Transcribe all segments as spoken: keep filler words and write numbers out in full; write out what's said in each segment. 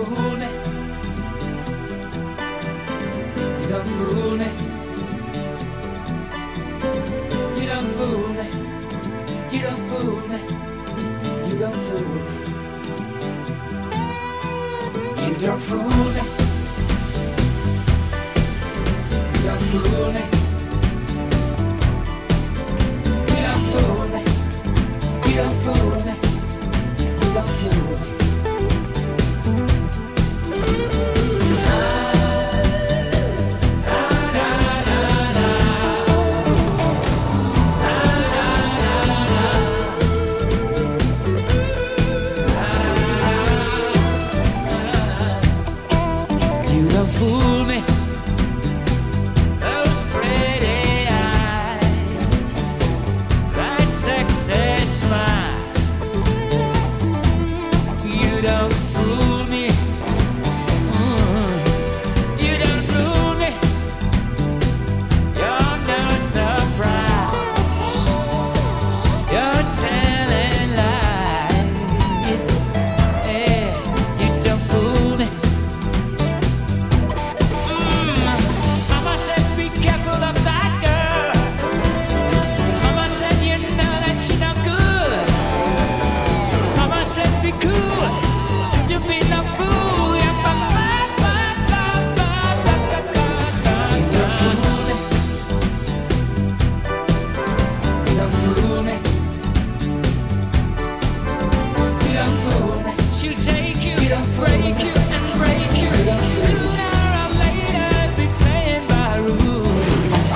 fool me. You don't fool me. You don't fool me. You don't fool me. You don't fool me. You don't fool me. You don't fool me. You don't fool me. You don't fool me. You don't fool me. Fool me, those pretty eyes, that sexy smile. You don't fool me, mm. You don't fool me. You're no surprise. You're telling lies. Yeah, you don't fool me. She'll take you, break you, and break you. Sooner or later, be playing by rules.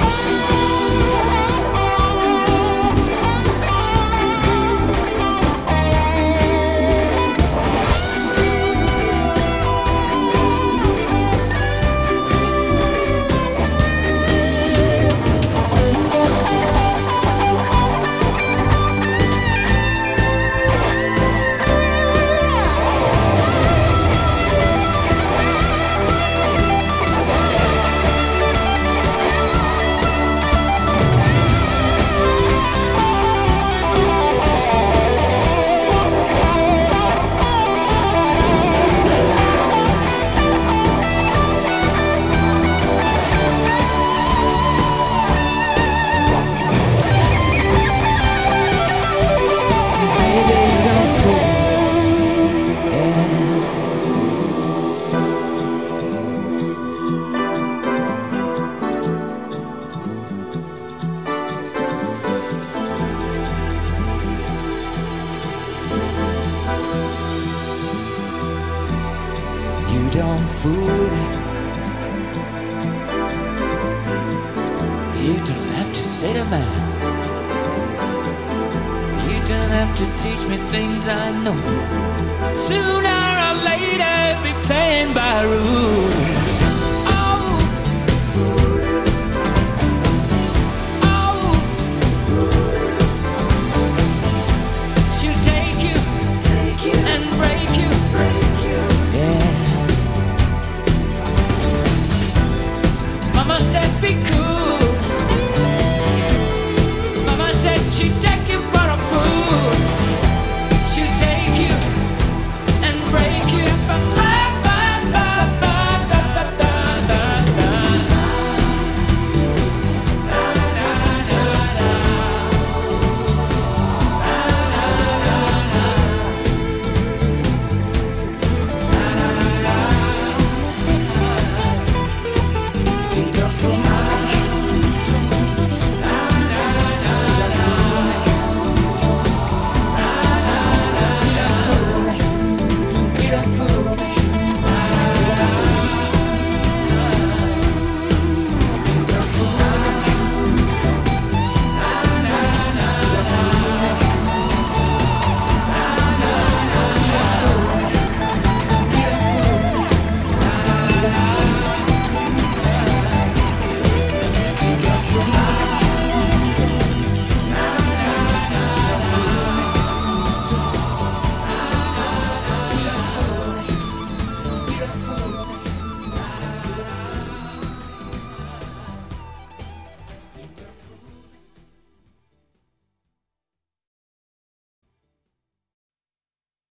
You don't fool me. You don't have to say the man. You don't have to teach me things I know. Sooner or later